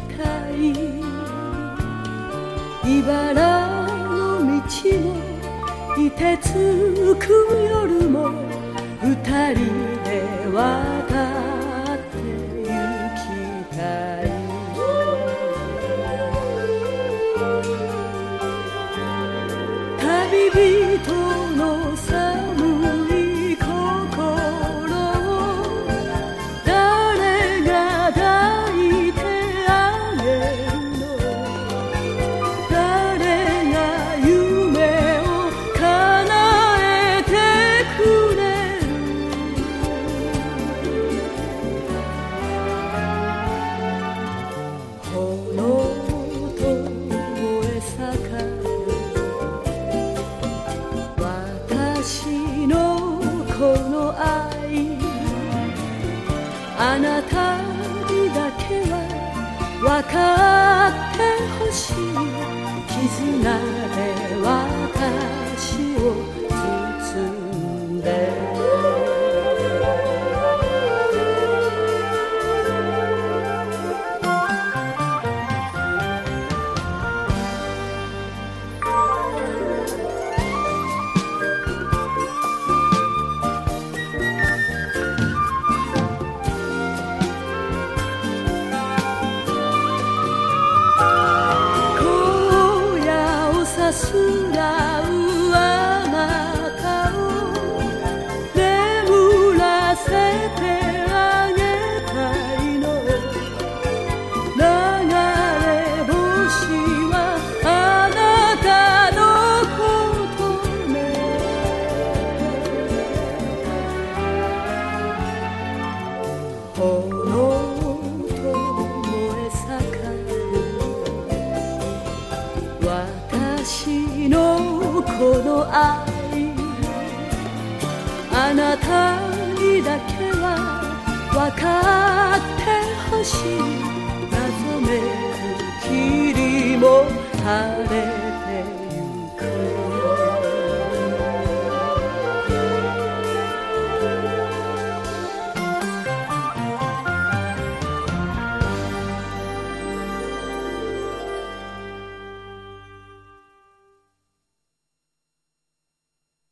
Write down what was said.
たい。茨の道も凍てつく夜も二人で渡って行きたい。旅人の寒い心を誰が抱いてあげるの。誰が夢を叶えてくれる。炎と燃え盛る私のこの愛、あなたにだけは分かってほしい。絆で私を包んですらうあなたを眠らせてあげたいの。流れ星はあなたのことね。炎と燃え盛る私のこの愛、あなたにだけは分かって